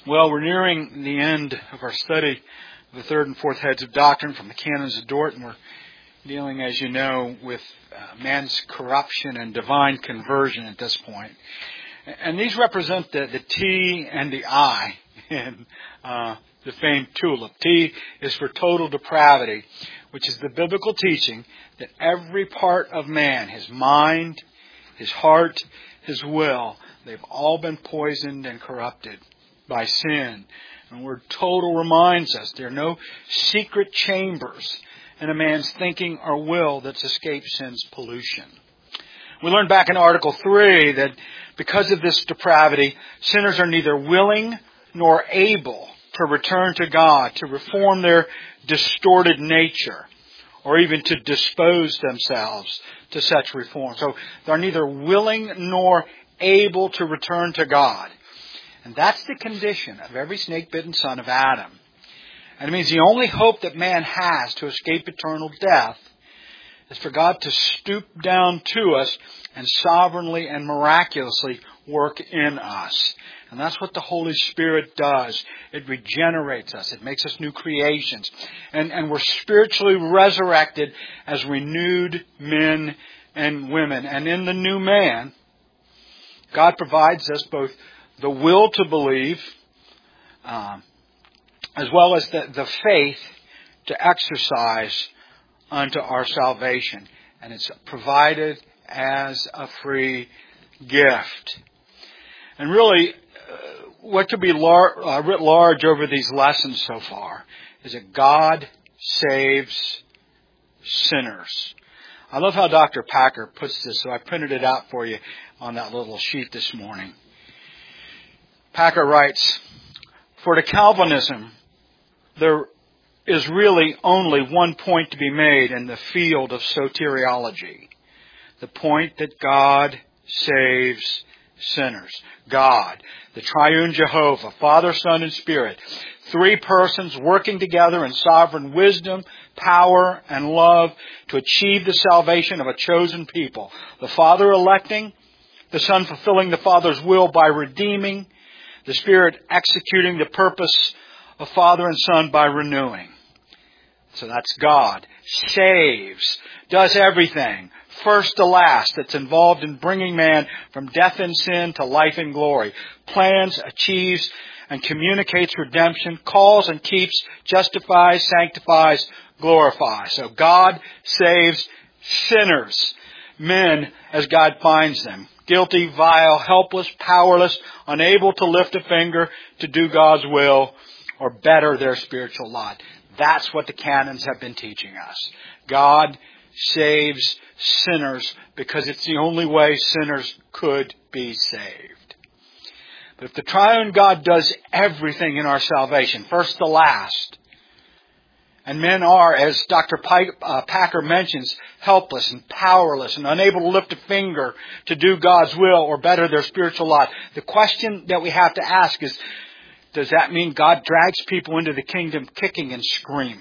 Well, we're nearing the end of our study of the third and fourth heads of doctrine from the Canons of Dort, and we're dealing, as you know, with man's corruption and divine conversion at this point. And these represent the T and the I in the famed tulip. T is for total depravity, which is the biblical teaching that every part of man, his mind, his heart, his will, they've all been poisoned and corrupted by sin. And the word total reminds us there are no secret chambers in a man's thinking or will that's escaped sin's pollution. We learned back in Article 3 that because of this depravity, sinners are neither willing nor able to return to God, to reform their distorted nature, or even to dispose themselves to such reform. So they're neither willing nor able to return to God. And that's the condition of every snake-bitten son of Adam. And it means the only hope that man has to escape eternal death is for God to stoop down to us and sovereignly and miraculously work in us. And that's what the Holy Spirit does. It regenerates us. It makes us new creations. And we're spiritually resurrected as renewed men and women. And in the new man, God provides us both the will to believe, as well as the faith to exercise unto our salvation. And it's provided as a free gift. And really, what could be writ large over these lessons so far is that God saves sinners. I love how Dr. Packer puts this, so I printed it out for you on that little sheet this morning. Packer writes, "For to Calvinism, there is really only one point to be made in the field of soteriology. The point that God saves sinners. God, the triune Jehovah, Father, Son, and Spirit, three persons working together in sovereign wisdom, power, and love to achieve the salvation of a chosen people. The Father electing, the Son fulfilling the Father's will by redeeming, the Spirit executing the purpose of Father and Son by renewing." So that's God. Saves. Does everything. First to last. That's involved in bringing man from death and sin to life and glory. Plans, achieves, and communicates redemption. Calls and keeps. Justifies, sanctifies, glorifies. So God saves sinners. Men as God finds them. Guilty, vile, helpless, powerless, unable to lift a finger to do God's will or better their spiritual lot. That's what the canons have been teaching us. God saves sinners because it's the only way sinners could be saved. But if the triune God does everything in our salvation, first to last, and men are, as Dr. Packer mentions, helpless and powerless and unable to lift a finger to do God's will or better their spiritual lot, the question that we have to ask is, does that mean God drags people into the kingdom kicking and screaming?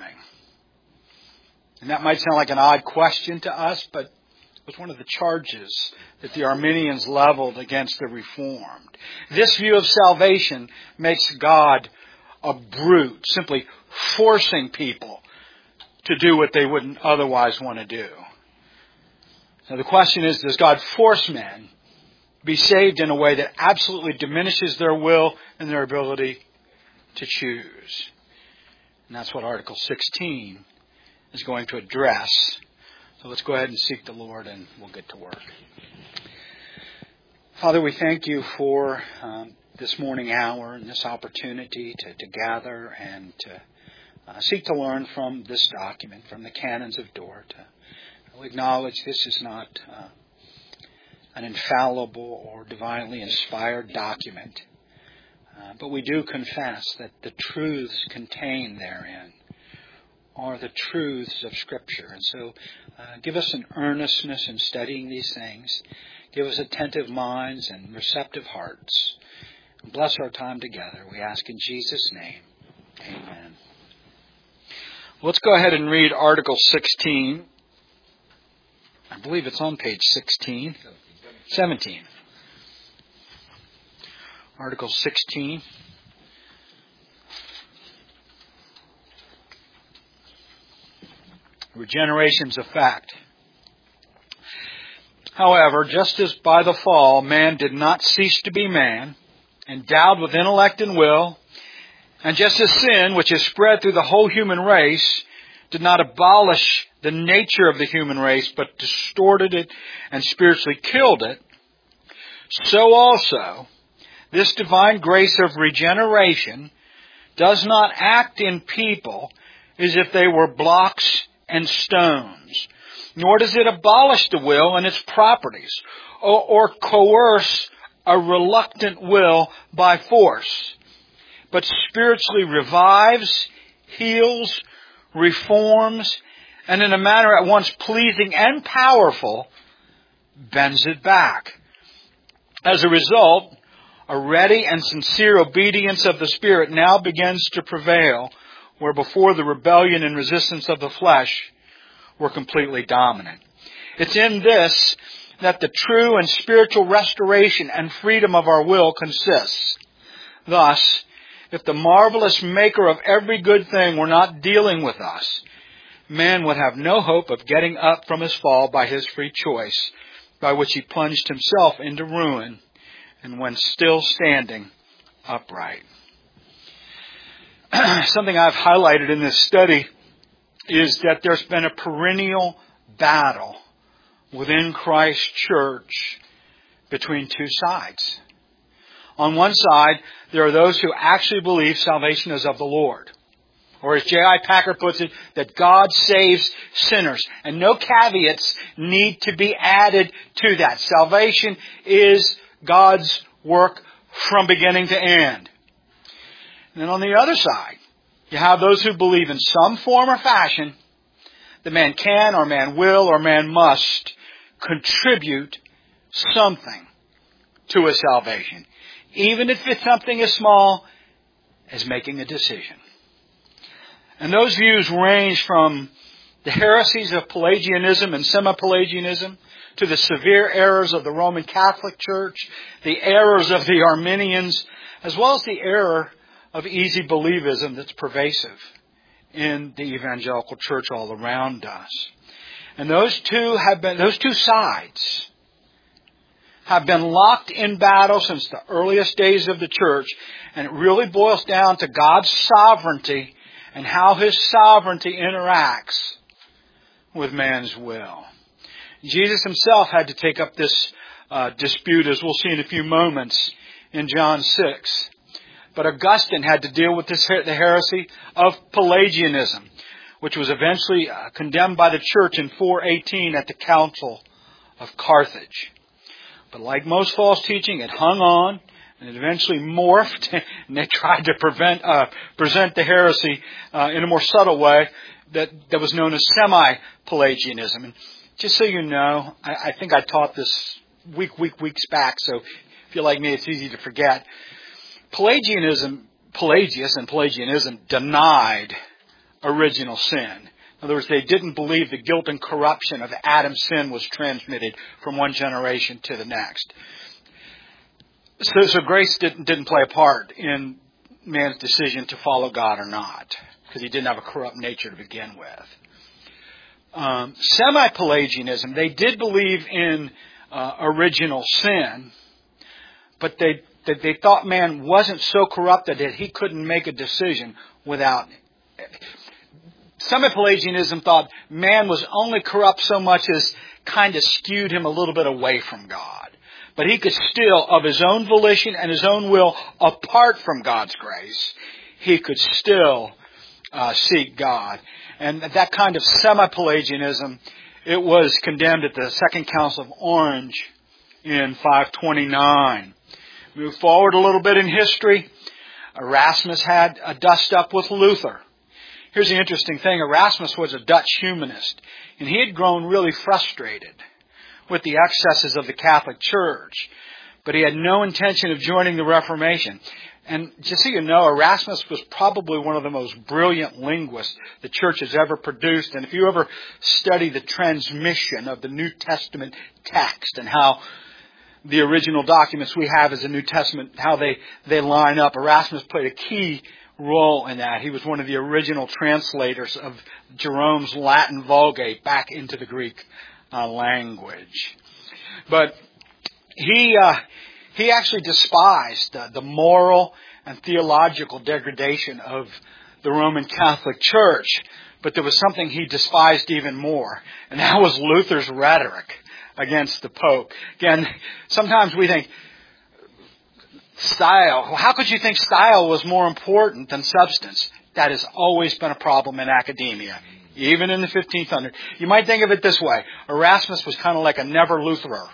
And that might sound like an odd question to us, but it was one of the charges that the Arminians leveled against the Reformed. This view of salvation makes God a brute, simply forcing people to do what they wouldn't otherwise want to do. Now the question is, does God force men be saved in a way that absolutely diminishes their will and their ability to choose? And that's what Article 16 is going to address. So let's go ahead and seek the Lord and we'll get to work. Father, we thank you for this morning hour and this opportunity to gather and to seek to learn from this document, from the Canons of Dort. We acknowledge this is not an infallible or divinely inspired document. But we do confess that the truths contained therein are the truths of Scripture. And so give us an earnestness in studying these things. Give us attentive minds and receptive hearts. And bless our time together. We ask in Jesus' name. Amen. Let's go ahead and read Article 16. I believe it's on page 16. 17. Article 16. Regeneration's a fact. However, just as by the fall man did not cease to be man, endowed with intellect and will, and just as sin, which is spread through the whole human race, did not abolish the nature of the human race, but distorted it and spiritually killed it, so also this divine grace of regeneration does not act in people as if they were blocks and stones, nor does it abolish the will and its properties, or coerce a reluctant will by force, but spiritually revives, heals, reforms, and in a manner at once pleasing and powerful, bends it back. As a result, a ready and sincere obedience of the Spirit now begins to prevail, where before the rebellion and resistance of the flesh were completely dominant. It's in this that the true and spiritual restoration and freedom of our will consists. Thus, if the marvelous maker of every good thing were not dealing with us, man would have no hope of getting up from his fall by his free choice, by which he plunged himself into ruin, and when still standing upright. Something I've highlighted in this study is that there's been a perennial battle within Christ's church between two sides. On one side, there are those who actually believe salvation is of the Lord. Or as J.I. Packer puts it, that God saves sinners. And no caveats need to be added to that. Salvation is God's work from beginning to end. And then on the other side, you have those who believe in some form or fashion that man can or man will or man must contribute something to his salvation, even if it's something as small as making a decision. And those views range from the heresies of Pelagianism and semi-Pelagianism to the severe errors of the Roman Catholic Church, the errors of the Arminians, as well as the error of easy believism that's pervasive in the evangelical church all around us. And those two sides have been locked in battle since the earliest days of the church, and it really boils down to God's sovereignty and how His sovereignty interacts with man's will. Jesus Himself had to take up this dispute, as we'll see in a few moments, in John 6. But Augustine had to deal with the heresy of Pelagianism, which was eventually condemned by the church in 418 at the Council of Carthage. But like most false teaching, it hung on, and it eventually morphed, and they tried to present the heresy in a more subtle way that was known as semi-Pelagianism. And just so you know, I think I taught this weeks back, so if you're like me, it's easy to forget. Pelagius and Pelagianism denied original sin. In other words, they didn't believe the guilt and corruption of Adam's sin was transmitted from one generation to the next. So grace didn't play a part in man's decision to follow God or not, because he didn't have a corrupt nature to begin with. Semi-Pelagianism, they did believe in original sin, but they thought man wasn't so corrupted that he couldn't make a decision without it. Semi-Pelagianism thought man was only corrupt so much as kind of skewed him a little bit away from God. But he could still, of his own volition and his own will, apart from God's grace, he could still seek God. And that kind of semi-Pelagianism, it was condemned at the Second Council of Orange in 529. Move forward a little bit in history. Erasmus had a dust-up with Luther. Here's the interesting thing. Erasmus was a Dutch humanist, and he had grown really frustrated with the excesses of the Catholic Church, but he had no intention of joining the Reformation. And just so you know, Erasmus was probably one of the most brilliant linguists the Church has ever produced. And if you ever study the transmission of the New Testament text and how the original documents we have as the New Testament, how they line up, Erasmus played a key role in that. He was one of the original translators of Jerome's Latin Vulgate back into the Greek language. But he actually despised the moral and theological degradation of the Roman Catholic Church. But there was something he despised even more, and that was Luther's rhetoric against the Pope. Again, sometimes we think, style. How could you think style was more important than substance? That has always been a problem in academia, even in the 1500s. You might think of it this way. Erasmus was kind of like a never-Lutherer.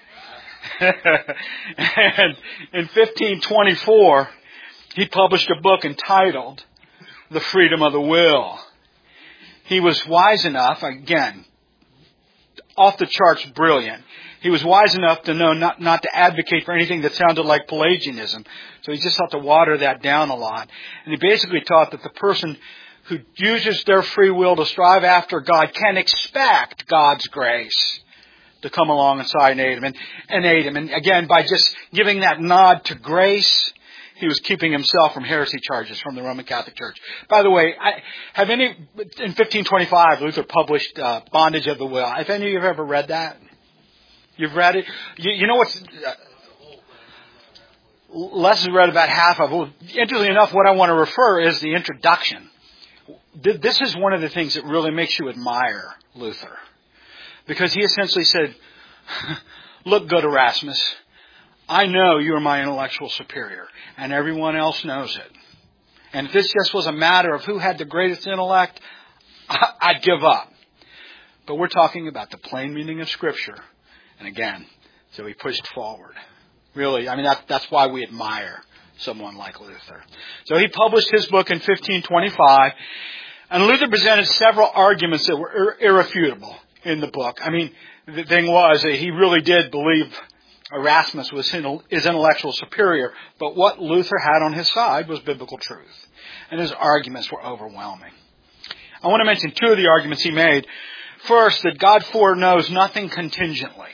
And in 1524, he published a book entitled The Freedom of the Will. He was wise enough, again, off the charts brilliant. He was wise enough to know not to advocate for anything that sounded like Pelagianism. So he just had to water that down a lot. And he basically taught that the person who uses their free will to strive after God can expect God's grace to come along and aid him. And again, by just giving that nod to grace, he was keeping himself from heresy charges from the Roman Catholic Church. By the way, in 1525, Luther published Bondage of the Will. Have any of you ever read that? You've read it? You know what's... Les has read about half of it. Well, interestingly enough, what I want to refer is the introduction. This is one of the things that really makes you admire Luther. Because he essentially said, look, good Erasmus, I know you are my intellectual superior, and everyone else knows it. And if this just was a matter of who had the greatest intellect, I'd give up. But we're talking about the plain meaning of Scripture. And again, so he pushed forward. Really, I mean, that's why we admire someone like Luther. So he published his book in 1525, and Luther presented several arguments that were irrefutable in the book. I mean, the thing was that he really did believe Erasmus was his intellectual superior, but what Luther had on his side was biblical truth. And his arguments were overwhelming. I want to mention two of the arguments he made. First, that God foreknows nothing contingently.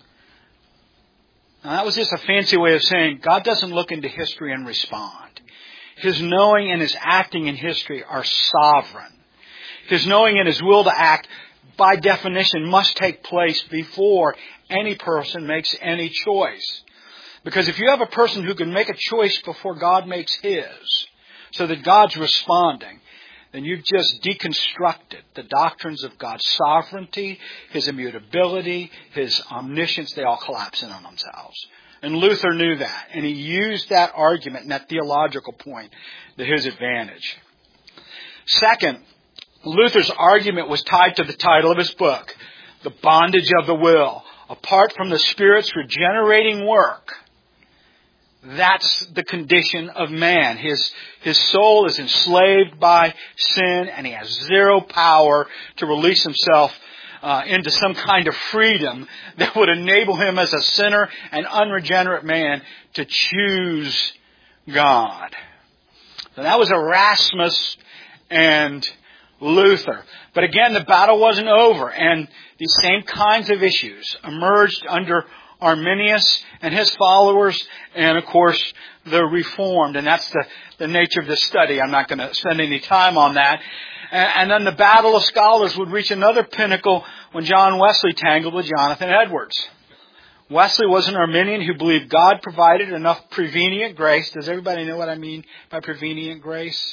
Now, that was just a fancy way of saying God doesn't look into history and respond. His knowing and his acting in history are sovereign. His knowing and his will to act, by definition, must take place before any person makes any choice. Because if you have a person who can make a choice before God makes his, so that God's responding, then you've just deconstructed the doctrines of God's sovereignty, His immutability, His omniscience. They all collapse in on themselves. And Luther knew that, and he used that argument and that theological point to his advantage. Second, Luther's argument was tied to the title of his book, The Bondage of the Will. Apart from the Spirit's regenerating work, that's the condition of man. His soul is enslaved by sin, and he has zero power to release himself into some kind of freedom that would enable him as a sinner and unregenerate man to choose God. So that was Erasmus and Luther. But again, the battle wasn't over, and these same kinds of issues emerged under Arminius and his followers, and of course the Reformed, and that's the nature of this study. I'm not going to spend any time on that. And then the battle of scholars would reach another pinnacle when John Wesley tangled with Jonathan Edwards. Wesley was an Arminian who believed God provided enough prevenient grace. Does everybody know what I mean by prevenient grace?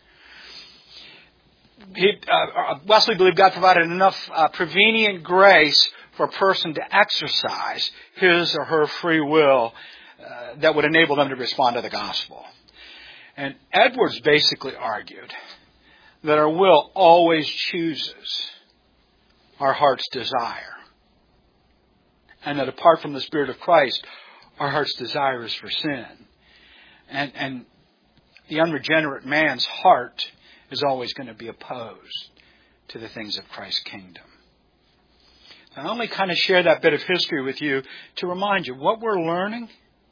Wesley believed God provided enough prevenient grace for a person to exercise his or her free will that would enable them to respond to the gospel. And Edwards basically argued that our will always chooses our heart's desire. And that apart from the Spirit of Christ, our heart's desire is for sin. And the unregenerate man's heart is always going to be opposed to the things of Christ's kingdom. I only kind of share that bit of history with you to remind you what we're learning.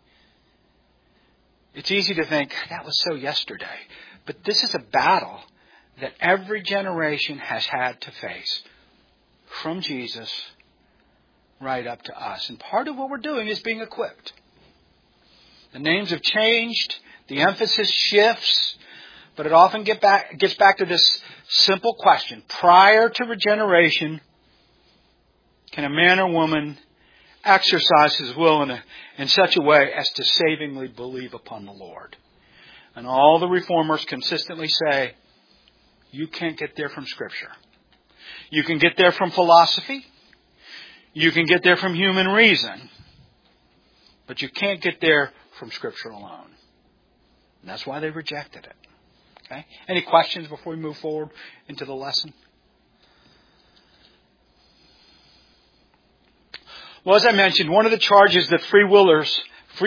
It's easy to think, that was so yesterday. But this is a battle that every generation has had to face from Jesus right up to us. And part of what we're doing is being equipped. The names have changed. The emphasis shifts. But it often gets back to this simple question. Prior to regeneration, can a man or woman exercise his will in such a way as to savingly believe upon the Lord? And all the reformers consistently say, you can't get there from Scripture. You can get there from philosophy. You can get there from human reason. But you can't get there from Scripture alone. And that's why they rejected it. Okay? Any questions before we move forward into the lesson? Well, as I mentioned, one of the charges that free willers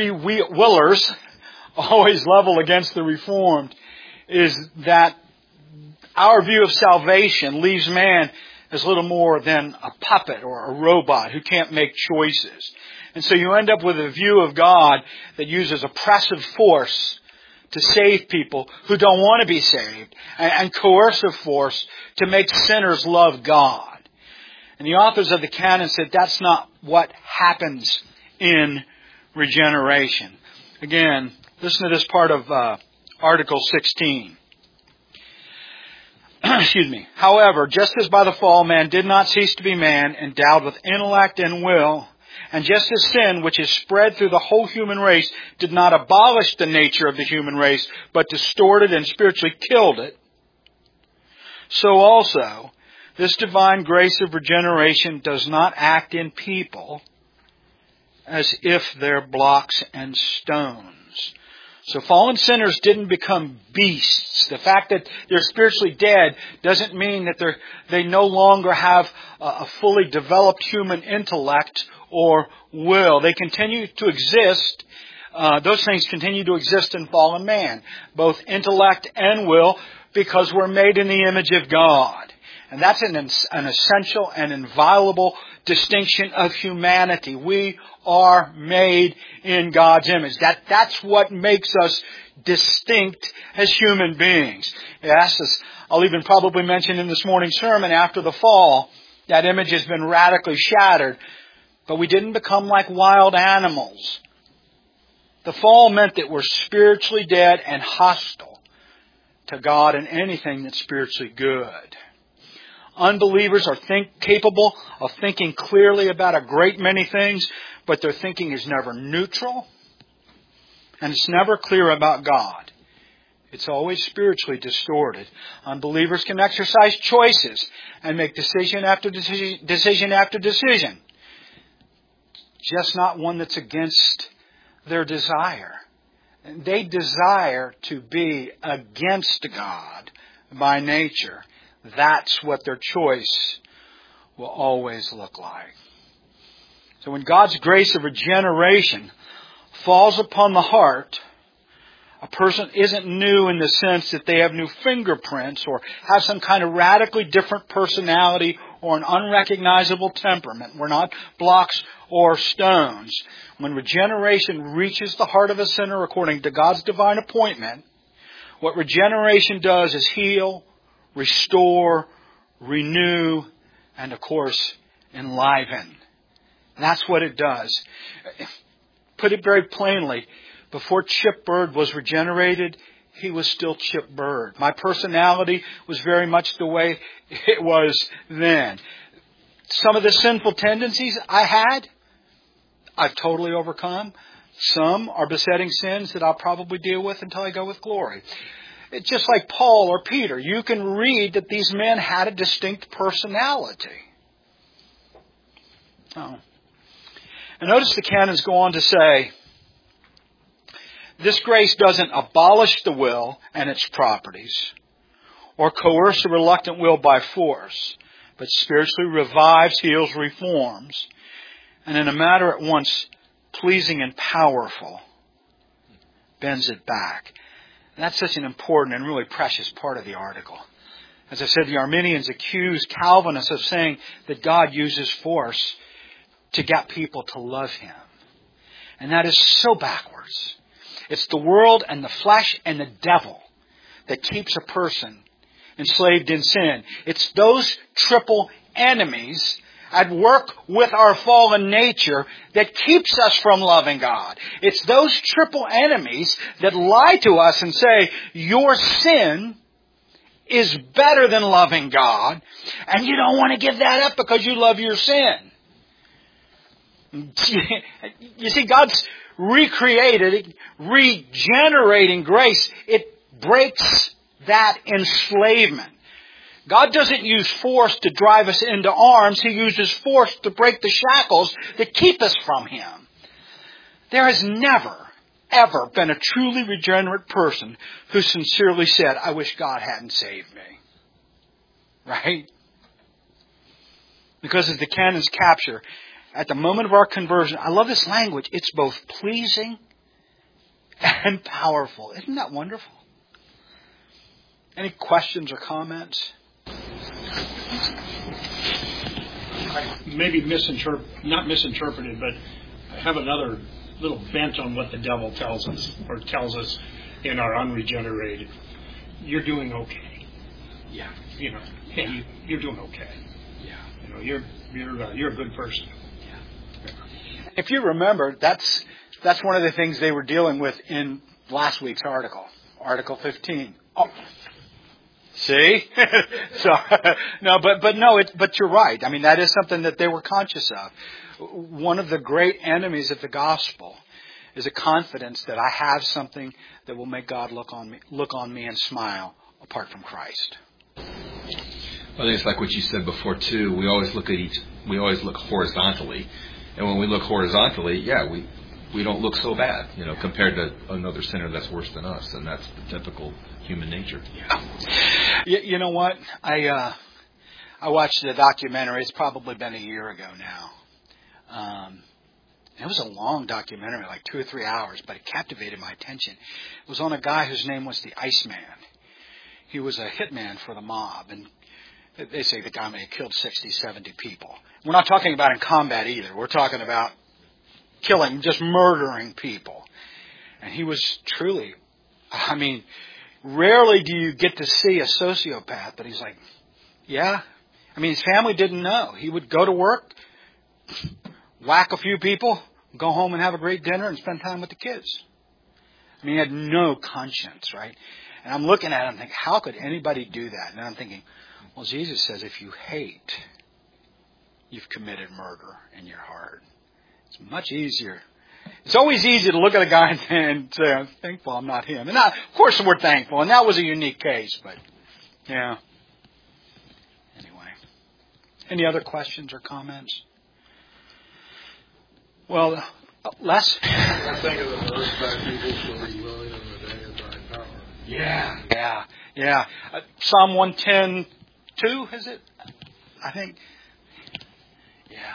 always level against the Reformed is that our view of salvation leaves man as little more than a puppet or a robot who can't make choices. And so you end up with a view of God that uses oppressive force to save people who don't want to be saved, and coercive force to make sinners love God. And the authors of the canon said that's not what happens in regeneration. Again, listen to this part of Article 16. Excuse me. However, just as by the fall man did not cease to be man, endowed with intellect and will, and just as sin, which is spread through the whole human race, did not abolish the nature of the human race, but distorted and spiritually killed it, so also this divine grace of regeneration does not act in people as if they're blocks and stones. So fallen sinners didn't become beasts. The fact that they're spiritually dead doesn't mean that they no longer have a fully developed human intellect or will. They continue to exist. Those things continue to exist in fallen man, both intellect and will, because we're made in the image of God. And that's an essential and inviolable distinction of humanity. We are made in God's image. That's what makes us distinct as human beings. Yes, as I'll even probably mention in this morning's sermon, after the fall, that image has been radically shattered. But we didn't become like wild animals. The fall meant that we're spiritually dead and hostile to God and anything that's spiritually good. Unbelievers are capable of thinking clearly about a great many things, but their thinking is never neutral, and it's never clear about God. It's always spiritually distorted. Unbelievers can exercise choices and make decision after decision after decision, just not one that's against their desire. They desire to be against God by nature. That's what their choice will always look like. So when God's grace of regeneration falls upon the heart, a person isn't new in the sense that they have new fingerprints or have some kind of radically different personality or an unrecognizable temperament. We're not blocks or stones. When regeneration reaches the heart of a sinner according to God's divine appointment, what regeneration does is heal, restore, renew, and of course, enliven. That's what it does. Put it very plainly, before Chip Bird was regenerated, he was still Chip Bird. My personality was very much the way it was then. Some of the sinful tendencies I had, I've totally overcome. Some are besetting sins that I'll probably deal with until I go with glory. It's just like Paul or Peter. You can read that these men had a distinct personality. Oh. And notice the canons go on to say, this grace doesn't abolish the will and its properties, or coerce a reluctant will by force, but spiritually revives, heals, reforms, and in a manner at once pleasing and powerful, bends it back. And that's such an important and really precious part of the article. As I said, the Arminians accused Calvinists of saying that God uses force to get people to love Him. And that is so backwards. It's the world and the flesh and the devil that keeps a person enslaved in sin. It's those triple enemies at work with our fallen nature that keeps us from loving God. It's those triple enemies that lie to us and say, your sin is better than loving God, and you don't want to give that up because you love your sin. You see, God's regenerating grace. It breaks that enslavement. God doesn't use force to drive us into arms. He uses force to break the shackles that keep us from Him. There has never, ever been a truly regenerate person who sincerely said, I wish God hadn't saved me. Right? Because as the canons capture, at the moment of our conversion, I love this language, it's both pleasing and powerful. Isn't that wonderful? Any questions or comments? Maybe not misinterpreted, but I have another little bent on what the devil tells us, or tells us in our unregenerated. You're doing okay. Yeah. Hey, you're doing okay. Yeah. You're a good person. Yeah. If you remember, that's one of the things they were dealing with in last week's article, Article 15. Oh. See? But you're right. I mean, that is something that they were conscious of. One of the great enemies of the gospel is a confidence that I have something that will make God look on me and smile apart from Christ. I think it's like what you said before too. We always look horizontally, and when we look horizontally, we don't look so bad, compared to another sinner that's worse than us, and that's the typical human nature. Yeah. You know what? I watched a documentary. It's probably been a year ago now. It was a long documentary, like 2 or 3 hours, but it captivated my attention. It was on a guy whose name was the Iceman. He was a hitman for the mob, and they say the guy may have killed 60, 70 people. We're not talking about in combat either. We're talking about killing, just murdering people. And he was truly, rarely do you get to see a sociopath, but he's like, yeah. His family didn't know. He would go to work, whack a few people, go home and have a great dinner and spend time with the kids. He had no conscience, right? And I'm looking at him thinking, how could anybody do that? And I'm thinking, well, Jesus says if you hate, you've committed murder in your heart. It's much easier. It's always easy to look at a guy and say, I'm thankful I'm not him. And of course we're thankful, and that was a unique case, but yeah. Anyway. Any other questions or comments? Well, Les? I think of the verse back, people shall be willing in the day of thy power. Yeah. Psalm 110:2, is it? I think. Yeah.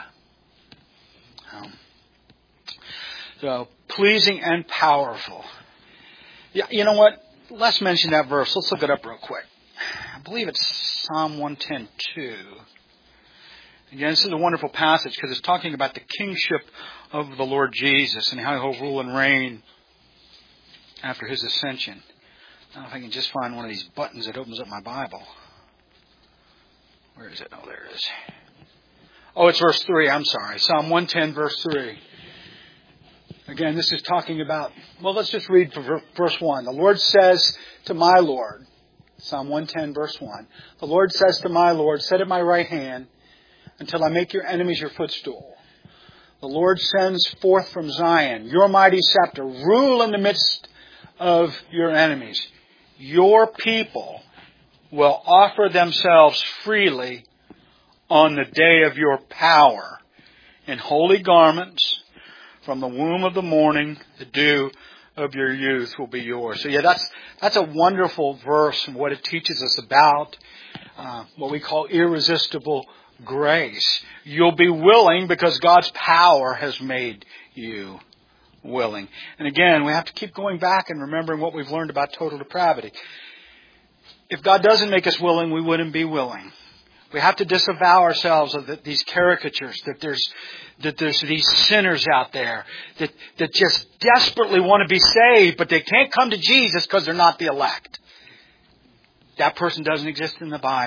So, pleasing and powerful. Yeah, you know what? Let's mention that verse. Let's look it up real quick. I believe it's Psalm 110:2. Again, this is a wonderful passage because it's talking about the kingship of the Lord Jesus and how He'll rule and reign after His ascension. I don't know if I can just find one of these buttons that opens up my Bible. Where is it? Oh, there it is. Oh, it's verse 3. I'm sorry. Psalm 110, verse 3. Again, this is talking about, let's just read verse 1. The Lord says to my Lord, Psalm 110, verse 1, the Lord says to my Lord, sit at my right hand until I make your enemies your footstool. The Lord sends forth from Zion your mighty scepter. Rule in the midst of your enemies. Your people will offer themselves freely on the day of your power in holy garments. From the womb of the morning, the dew of your youth will be yours. So that's a wonderful verse and what it teaches us about what we call irresistible grace. You'll be willing because God's power has made you willing. And again, we have to keep going back and remembering what we've learned about total depravity. If God doesn't make us willing, we wouldn't be willing. We have to disavow ourselves of these caricatures, that there's these sinners out there that just desperately want to be saved, but they can't come to Jesus because they're not the elect. That person doesn't exist in the Bible.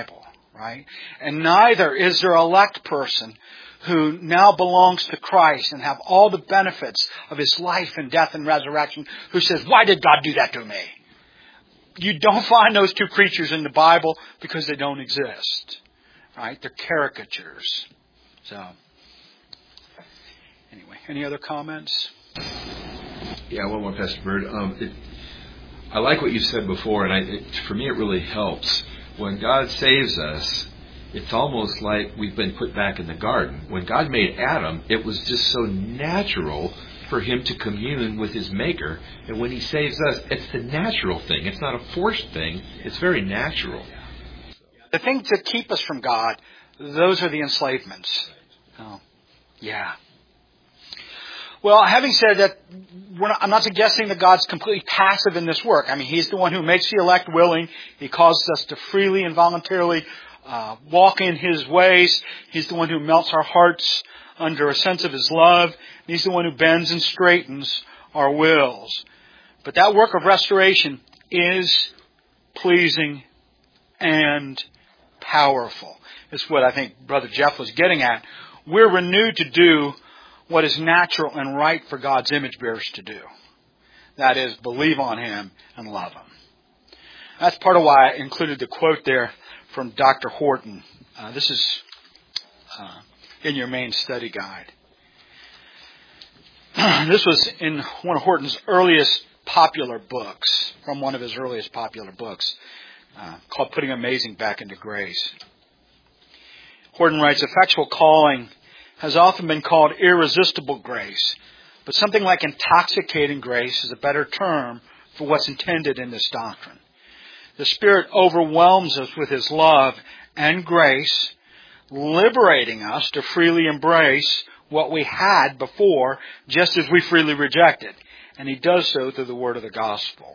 right? And neither is there an elect person who now belongs to Christ and have all the benefits of His life and death and resurrection who says, why did God do that to me? You don't find those two creatures in the Bible because they don't exist, right? They're caricatures. So, anyway, any other comments? Yeah, one more, Pastor Bird. I like what you said before, and for me it really helps. When God saves us, it's almost like we've been put back in the garden. When God made Adam, it was just so natural for him to commune with his Maker. And when He saves us, it's the natural thing. It's not a forced thing. It's very natural. The things that keep us from God, those are the enslavements. Oh, yeah. Well, having said that, I'm not suggesting that God's completely passive in this work. I mean, He's the one who makes the elect willing. He causes us to freely and voluntarily walk in His ways. He's the one who melts our hearts under a sense of His love. He's the one who bends and straightens our wills. But that work of restoration is pleasing and powerful. It's what I think Brother Jeff was getting at. We're renewed to do what is natural and right for God's image bearers to do. That is, believe on Him and love Him. That's part of why I included the quote there from Dr. Horton. This is in your main study guide. This was in one of Horton's earliest popular books, from one of his earliest popular books, called Putting Amazing Back into Grace. Horton writes, effectual calling has often been called irresistible grace, but something like intoxicating grace is a better term for what's intended in this doctrine. The Spirit overwhelms us with His love and grace, liberating us to freely embrace what we had before, just as we freely rejected. And He does so through the word of the gospel.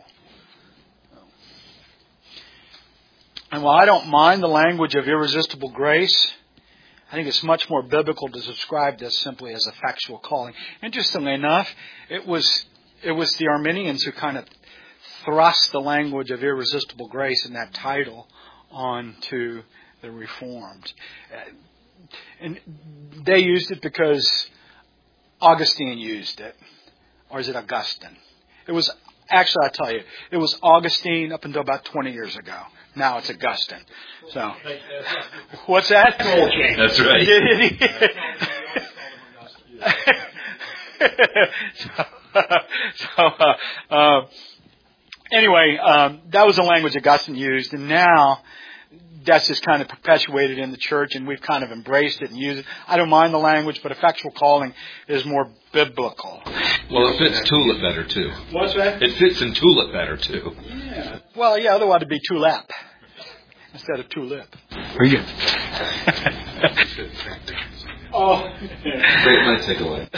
And while I don't mind the language of irresistible grace, I think it's much more biblical to describe this simply as effectual calling. Interestingly enough, it was the Arminians who kind of thrust the language of irresistible grace in that title onto the Reformed. And they used it because Augustine used it. Or is it Augustine? It was, actually I'll tell you, it was Augustine up until about 20 years ago. Now it's Augustine. So, what's that? That's right. Anyway, that was the language Augustine used, and now that's just kind of perpetuated in the church, and we've kind of embraced it and used it. I don't mind the language, but effectual calling is more biblical. Well, it fits tulip better, too. What's that? It fits in tulip better, too. Yeah. Well, yeah, otherwise it'd be tulip instead of tulip. Very good. Oh. Great my takeaway.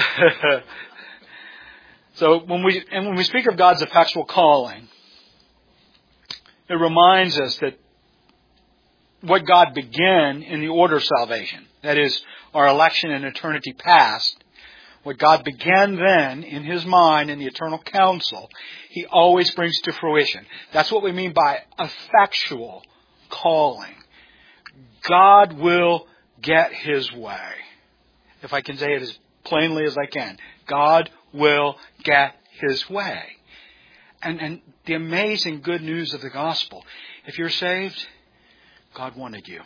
So when we speak of God's effectual calling, it reminds us that what God began in the order of salvation, that is, our election in eternity past, what God began then in His mind in the eternal counsel, He always brings to fruition. That's what we mean by effectual calling. God will get His way. If I can say it as plainly as I can. God will get His way. And the amazing good news of the gospel. If you're saved, God wanted you.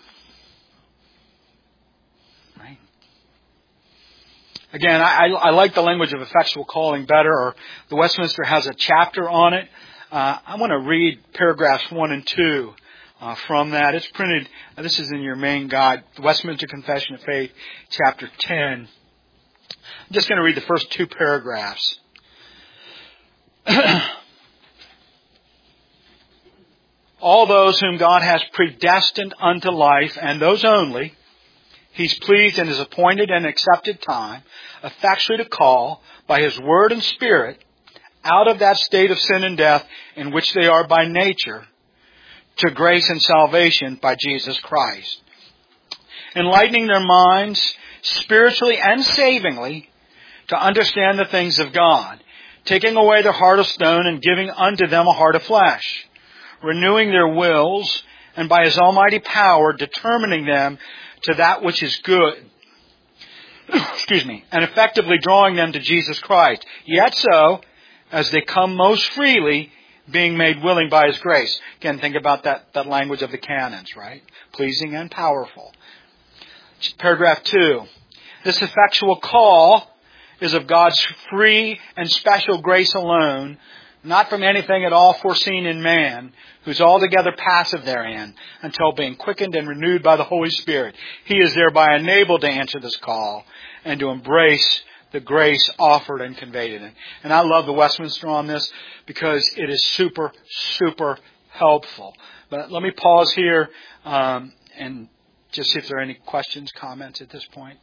Right? Again, I like the language of effectual calling better, or the Westminster has a chapter on it. I want to read paragraphs 1 and 2 from that. It's printed, this is in your main guide, the Westminster Confession of Faith, chapter 10. I'm just going to read the first 2 paragraphs. All those whom God has predestined unto life, and those only, He's pleased in His appointed and accepted time, effectually to call, by His word and Spirit, out of that state of sin and death in which they are by nature, to grace and salvation by Jesus Christ. Enlightening their minds, spiritually and savingly, to understand the things of God, taking away their heart of stone and giving unto them a heart of flesh, renewing their wills and by His almighty power determining them to that which is good. Excuse me. And effectively drawing them to Jesus Christ. Yet so, as they come most freely, being made willing by His grace. Again, think about that language of the canons, right? Pleasing and powerful. Paragraph 2. This effectual call is of God's free and special grace alone, not from anything at all foreseen in man, who's altogether passive therein, until being quickened and renewed by the Holy Spirit, he is thereby enabled to answer this call and to embrace the grace offered and conveyed in it. And I love the Westminster on this because it is super, super helpful. But let me pause here and just see if there are any questions, comments at this point.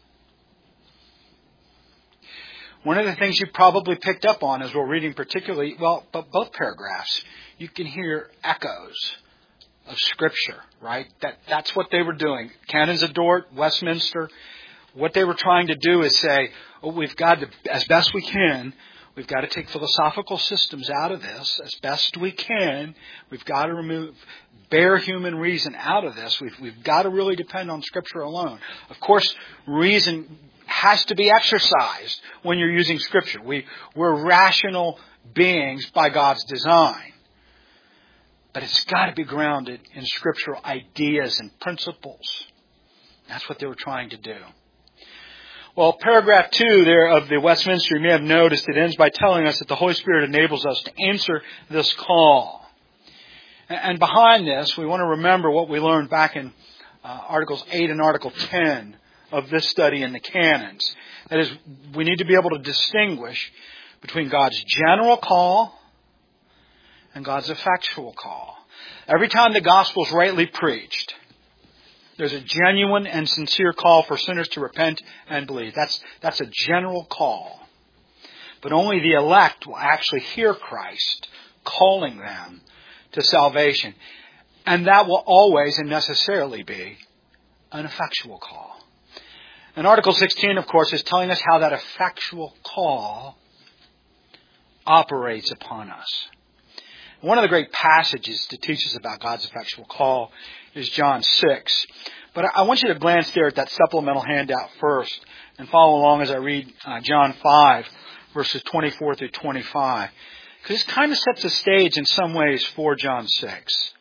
One of the things you probably picked up on as we're reading particularly, but both paragraphs, you can hear echoes of Scripture, right? That's what they were doing. Canons of Dort, Westminster, what they were trying to do is say, we've got to, as best we can, we've got to take philosophical systems out of this as best we can. We've got to remove bare human reason out of this. We've got to really depend on Scripture alone. Of course, reason has to be exercised when you're using Scripture. We're rational beings by God's design. But it's got to be grounded in scriptural ideas and principles. That's what they were trying to do. Well, paragraph 2 there of the Westminster, you may have noticed, it ends by telling us that the Holy Spirit enables us to answer this call. And behind this, we want to remember what we learned back in Articles 8 and Article 10 of this study in the canons. That is, we need to be able to distinguish between God's general call and God's effectual call. Every time the gospel is rightly preached, there's a genuine and sincere call for sinners to repent and believe. That's a general call. But only the elect will actually hear Christ calling them to salvation. And that will always and necessarily be an effectual call. And Article 16, of course, is telling us how that effectual call operates upon us. One of the great passages to teach us about God's effectual call is John 6. But I want you to glance there at that supplemental handout first and follow along as I read John 5, verses 24 through 25. Because this kind of sets the stage in some ways for John 6.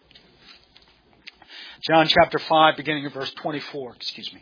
John chapter 5, beginning of verse 24.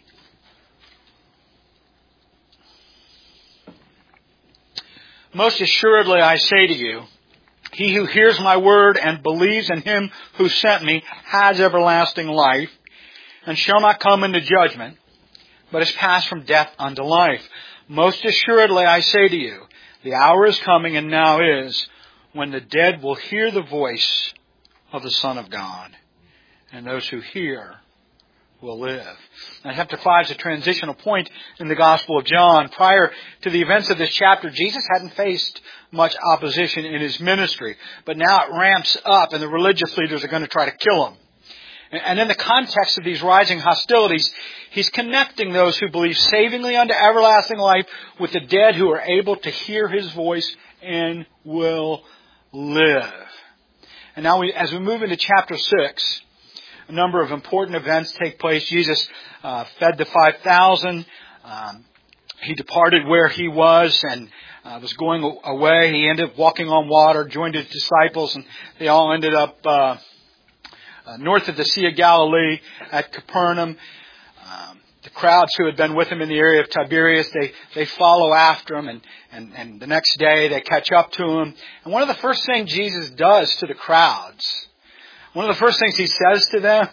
Most assuredly I say to you, he who hears my word and believes in him who sent me has everlasting life, and shall not come into judgment, but is passed from death unto life. Most assuredly I say to you, the hour is coming, and now is, when the dead will hear the voice of the Son of God, and those who hear will live. Now, chapter 5 is a transitional point in the Gospel of John. Prior to the events of this chapter, Jesus hadn't faced much opposition in his ministry. But now it ramps up, and the religious leaders are going to try to kill him. And in the context of these rising hostilities, he's connecting those who believe savingly unto everlasting life with the dead who are able to hear his voice and will live. And now as we move into chapter 6, a number of important events take place. Jesus fed the 5,000. He departed where he was and was going away. He ended up walking on water, joined his disciples, and they all ended up north of the Sea of Galilee at Capernaum. The crowds who had been with him in the area of Tiberias, they follow after him, and the next day they catch up to him. And one of the first things Jesus does to the crowds, one of the first things he says to them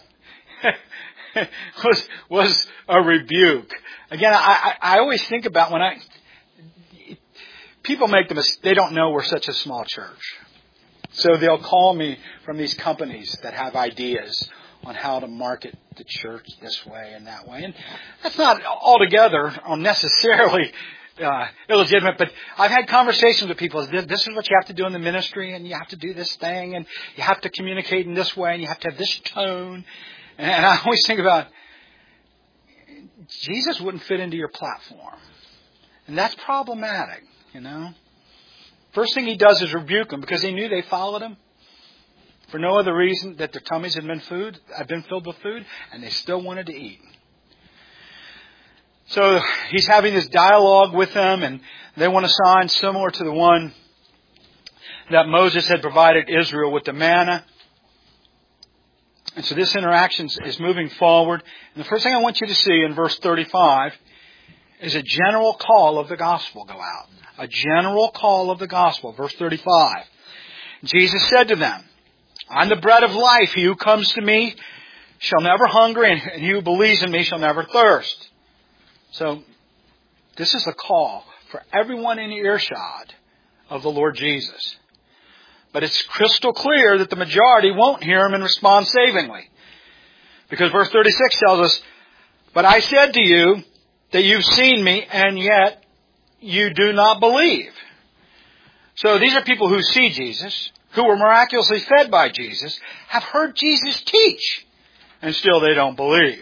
was a rebuke. Again, I always think about people make the mistake, they don't know we're such a small church. So they'll call me from these companies that have ideas on how to market the church this way and that way. And that's not altogether or necessarily illegitimate, but I've had conversations with people. This is what you have to do in the ministry, and you have to do this thing, and you have to communicate in this way, and you have to have this tone. And I always think about, Jesus wouldn't fit into your platform. And that's problematic, you know. First thing he does is rebuke them because he knew they followed him. for no other reason that their tummies had been filled with food, and they still wanted to eat. So he's having this dialogue with them, and they want a sign similar to the one that Moses had provided Israel with the manna. And so this interaction is moving forward. And the first thing I want you to see in verse 35 is a general call of the gospel go out. A general call of the gospel. Verse 35. Jesus said to them, I'm the bread of life. He who comes to me shall never hunger, and he who believes in me shall never thirst. So this is a call for everyone in earshot of the Lord Jesus. But it's crystal clear that the majority won't hear him and respond savingly. Because verse 36 tells us, but I said to you that you've seen me, and yet you do not believe. So these are people who see Jesus, who were miraculously fed by Jesus, have heard Jesus teach, and still they don't believe.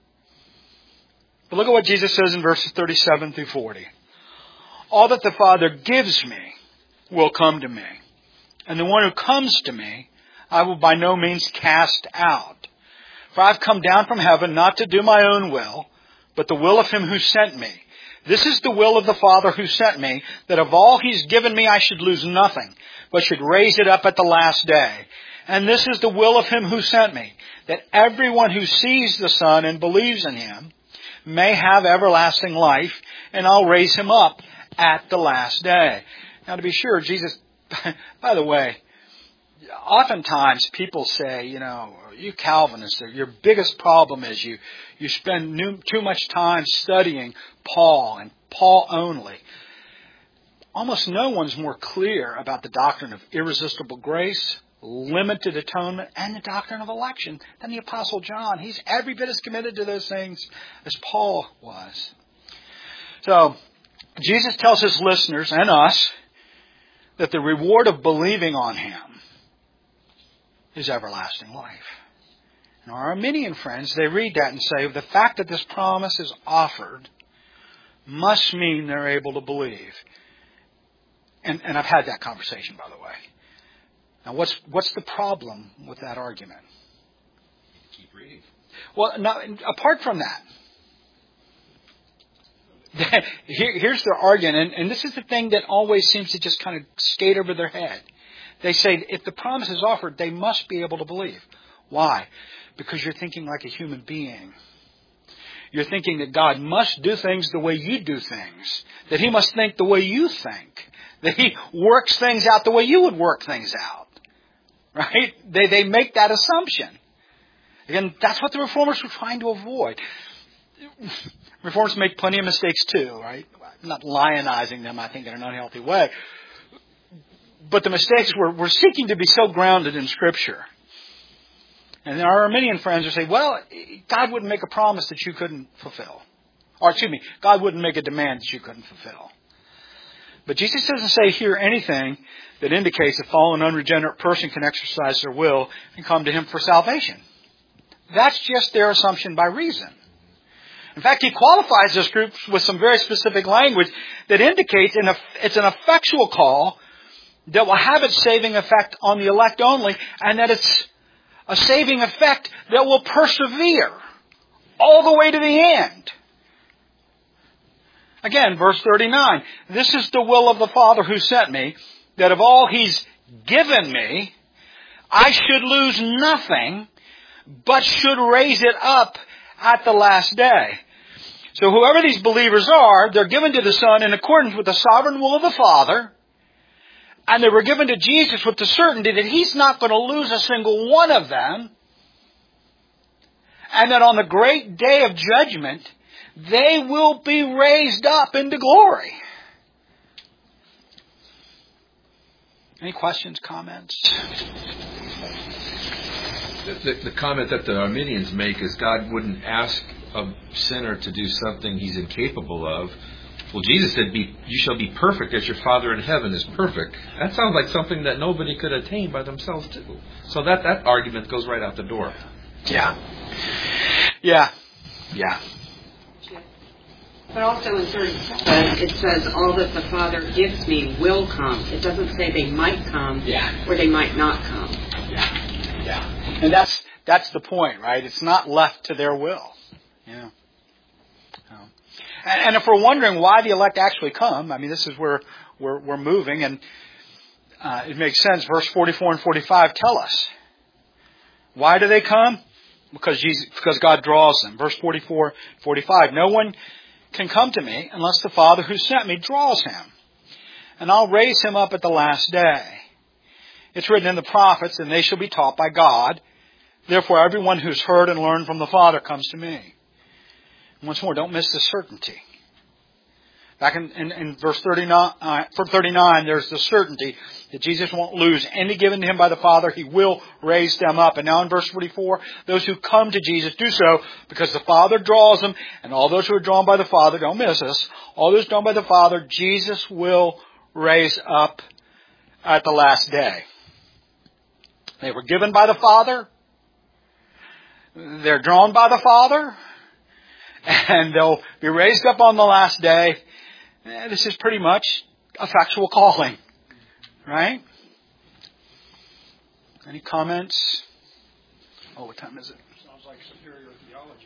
But look at what Jesus says in verses 37 through 40. All that the Father gives me will come to me. And the one who comes to me, I will by no means cast out. For I've come down from heaven not to do my own will, but the will of him who sent me. This is the will of the Father who sent me, that of all he's given me I should lose nothing, but should raise it up at the last day. And this is the will of him who sent me, that everyone who sees the Son and believes in him may have everlasting life, and I'll raise him up at the last day. Now to be sure, Jesus, by the way, oftentimes people say, you Calvinists, your biggest problem is you spend too much time studying Paul and Paul only. Almost no one's more clear about the doctrine of irresistible grace, limited atonement, and the doctrine of election than the Apostle John. He's every bit as committed to those things as Paul was. So, Jesus tells his listeners and us that the reward of believing on him is everlasting life. And our Arminian friends, they read that and say, the fact that this promise is offered must mean they're able to believe. And I've had that conversation, by the way. Now, what's the problem with that argument? Keep reading. Well, now, apart from that, here's their argument, and this is the thing that always seems to just kind of skate over their head. They say, if the promise is offered, they must be able to believe. Why? Because you're thinking like a human being. You're thinking that God must do things the way you do things. That He must think the way you think. That He works things out the way you would work things out. Right? They make that assumption. Again, that's what the Reformers were trying to avoid. Reformers make plenty of mistakes too, right? I'm not lionizing them, I think, in an unhealthy way. But the mistakes were seeking to be so grounded in Scripture. And our Arminian friends will say, well, God wouldn't make a promise that you couldn't fulfill. Or, God wouldn't make a demand that you couldn't fulfill. But Jesus doesn't say here anything that indicates a fallen, unregenerate person can exercise their will and come to Him for salvation. That's just their assumption by reason. In fact, He qualifies this group with some very specific language that indicates it's an effectual call that will have its saving effect on the elect only, and that it's a saving effect that will persevere all the way to the end. Again, verse 39, this is the will of the Father who sent me, that of all He's given me, I should lose nothing, but should raise it up at the last day. So whoever these believers are, they're given to the Son in accordance with the sovereign will of the Father, and they were given to Jesus with the certainty that He's not going to lose a single one of them, and that on the great day of judgment, they will be raised up into glory. Any questions, comments? The comment that the Arminians make is God wouldn't ask a sinner to do something he's incapable of. Well, Jesus said, you shall be perfect as your Father in heaven is perfect. That sounds like something that nobody could attain by themselves too. So that argument goes right out the door. Yeah. But also in 37, it says, all that the Father gives me will come. It doesn't say they might come or they might not come. Yeah. And that's the point, right? It's not left to their will. Yeah. And if we're wondering why the elect actually come, I mean, this is where we're moving, and it makes sense. Verse 44 and 45 tell us. Why do they come? Because God draws them. Verse 44, 45. No one can come to me unless the Father who sent me draws him. And I'll raise him up at the last day. It's written in the prophets, and they shall be taught by God. Therefore, everyone who's heard and learned from the Father comes to me. And once more, don't miss the certainty. Back in verse 39, there's the certainty that Jesus won't lose any given to him by the Father. He will raise them up. And now in verse 44, those who come to Jesus do so because the Father draws them. And all those who are drawn by the Father, don't miss us, all those drawn by the Father, Jesus will raise up at the last day. They were given by the Father. They're drawn by the Father. And they'll be raised up on the last day. This is pretty much a factual calling. Right? Any comments? Oh, what time is it? Sounds like superior theology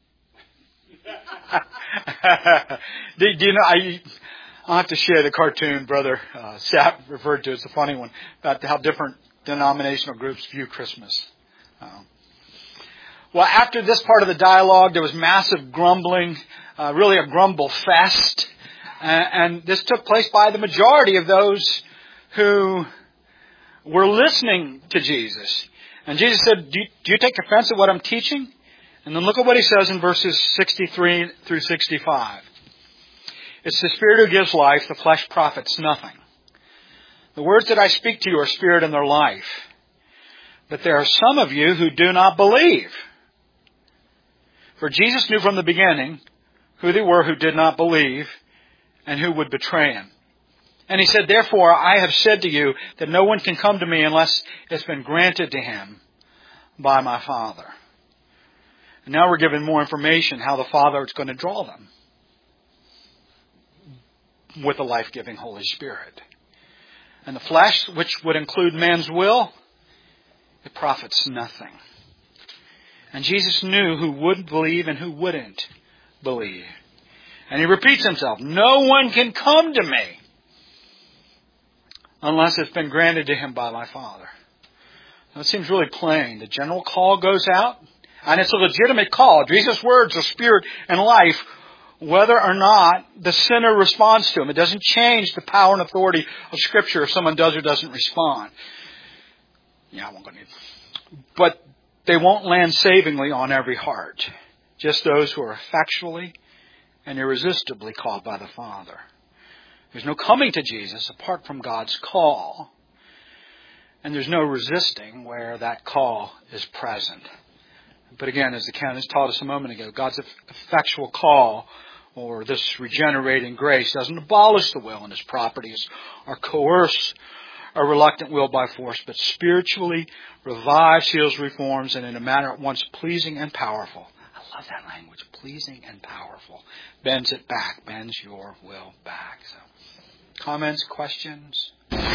to me. Do you know, I'll have to share the cartoon Brother Sapp referred to. It's a funny one about how different denominational groups view Christmas. Well, after this part of the dialogue, there was massive grumbling, really a grumble fest. And this took place by the majority of those who were listening to Jesus. And Jesus said, do you take offense at what I'm teaching? And then look at what he says in verses 63 through 65. It's the Spirit who gives life, the flesh profits nothing. The words that I speak to you are spirit and they're life. But there are some of you who do not believe. For Jesus knew from the beginning who they were who did not believe and who would betray him. And he said, therefore, I have said to you that no one can come to me unless it's been granted to him by my Father. And now we're given more information how the Father is going to draw them with the life-giving Holy Spirit. And the flesh, which would include man's will, it profits nothing. And Jesus knew who would believe and who wouldn't believe. And he repeats himself, no one can come to me unless it's been granted to him by my Father. Now, it seems really plain. The general call goes out, and it's a legitimate call. Jesus' words are spirit and life, whether or not the sinner responds to him. It doesn't change the power and authority of Scripture if someone does or doesn't respond. Yeah, I won't go into it. But they won't land savingly on every heart. Just those who are effectually and irresistibly called by the Father. There's no coming to Jesus apart from God's call. And there's no resisting where that call is present. But again, as the canonist taught us a moment ago, God's effectual call, or this regenerating grace, doesn't abolish the will and its properties or coerce a reluctant will by force, but spiritually revives, heals, reforms, and in a manner at once pleasing and powerful. I love that language, pleasing and powerful. Bends it back, bends your will back. So, comments, questions?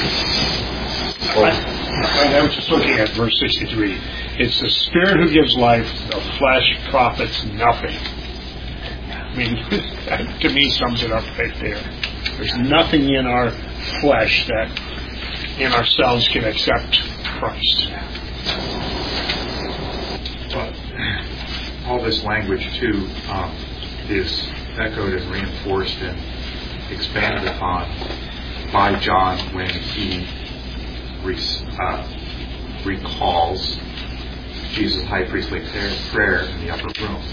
I was just looking at verse 63. It's the Spirit who gives life, the flesh profits nothing. I mean, that to me sums it up right there. There's nothing in our flesh that in ourselves can accept Christ. But all this language, too, is echoed and reinforced and expanded upon by John when he recalls Jesus' high priestly prayer in the upper room.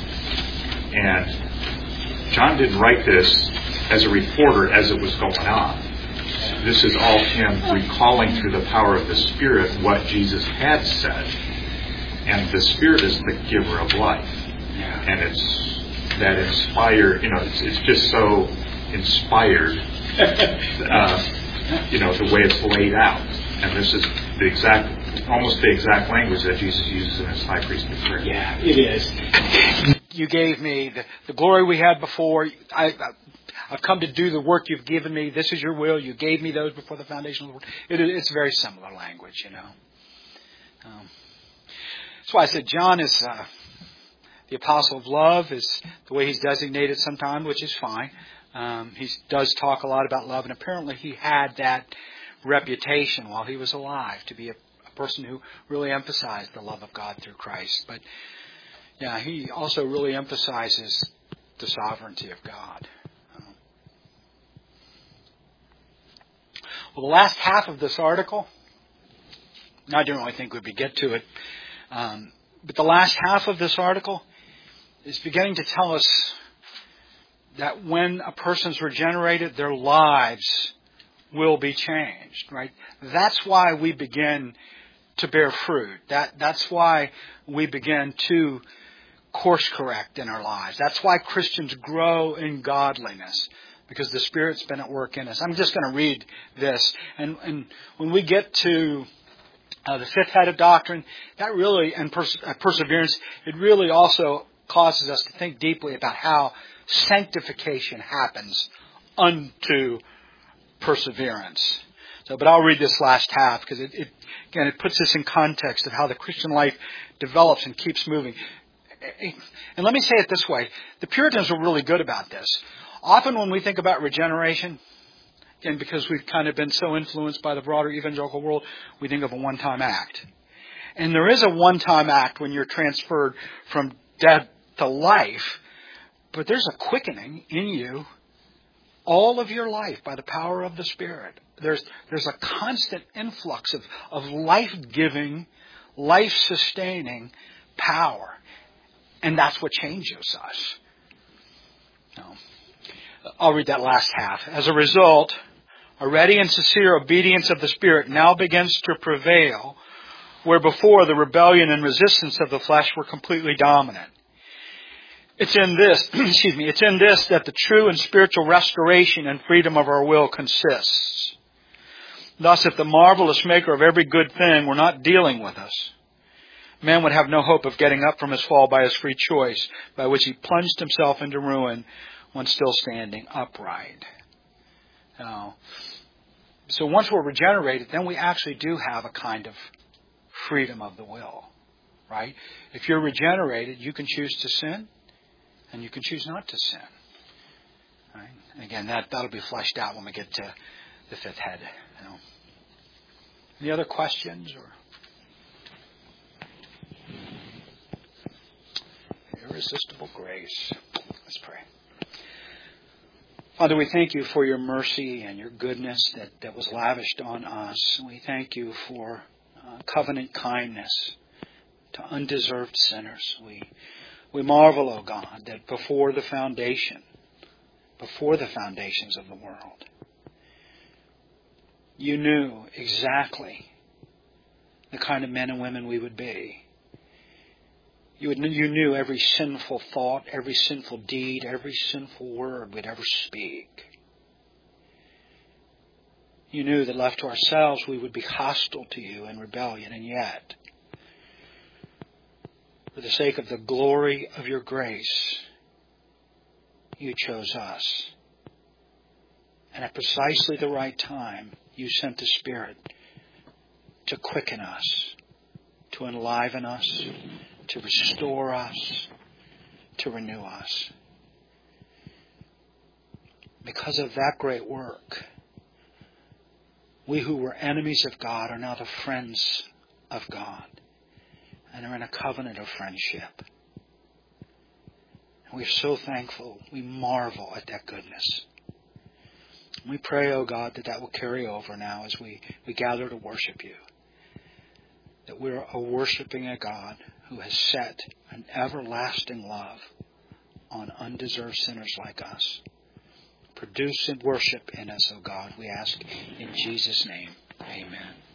And John didn't write this as a reporter as it was going on. This is all him recalling through the power of the Spirit what Jesus had said. And the Spirit is the giver of life. And it's that inspired, it's just so inspired, the way it's laid out. And this is almost the exact language that Jesus uses in his high priestly prayer. Yeah, it is. You gave me the glory we had before. I've come to do the work you've given me. This is your will. You gave me those before the foundation of the world. It's very similar language, That's why I said John is the apostle of love, is the way he's designated sometimes, which is fine. He does talk a lot about love, and apparently he had that reputation while he was alive to be a person who really emphasized the love of God through Christ. But yeah, he also really emphasizes the sovereignty of God. Well, the last half of this article, I didn't really think we'd get to it, but the last half of this article is beginning to tell us that when a person's regenerated, their lives will be changed, right? That's why we begin to bear fruit. That's why we begin to course correct in our lives. That's why Christians grow in godliness, because the Spirit's been at work in us. I'm just going to read this. And when we get to the fifth head of doctrine, that really, and perseverance, it really also causes us to think deeply about how sanctification happens unto perseverance. But I'll read this last half because it puts this in context of how the Christian life develops and keeps moving. And let me say it this way. The Puritans were really good about this. Often when we think about regeneration, and because we've kind of been so influenced by the broader evangelical world, we think of a one-time act. And there is a one-time act when you're transferred from death to life, but there's a quickening in you all of your life by the power of the Spirit. There's a constant influx of life-giving, life-sustaining power. And that's what changes us. I'll read that last half. As a result, a ready and sincere obedience of the Spirit now begins to prevail, where before the rebellion and resistance of the flesh were completely dominant. It's in this, it's in this that the true and spiritual restoration and freedom of our will consists. Thus, if the marvelous maker of every good thing were not dealing with us, man would have no hope of getting up from his fall by his free choice, by which he plunged himself into ruin when still standing upright. So once we're regenerated, then we actually do have a kind of freedom of the will, right? If you're regenerated, you can choose to sin, and you can choose not to sin. Right? And again, that'll be fleshed out when we get to the fifth head. Any other questions? Or irresistible grace. Let's pray. Father, we thank you for your mercy and your goodness that was lavished on us. We thank you for covenant kindness to undeserved sinners. We marvel, O God, that before the foundations of the world, you knew exactly the kind of men and women we would be. You knew every sinful thought, every sinful deed, every sinful word we'd ever speak. You knew that left to ourselves we would be hostile to you in rebellion, and yet, for the sake of the glory of your grace, you chose us. And at precisely the right time, you sent the Spirit to quicken us, to enliven us, to restore us, to renew us. Because of that great work, we who were enemies of God are now the friends of God and are in a covenant of friendship. And we're so thankful. We marvel at that goodness. We pray, O God, that will carry over now as we gather to worship you. That we're worshiping a God who has set an everlasting love on undeserved sinners like us. Produce and worship in us, O God, we ask in Jesus' name. Amen.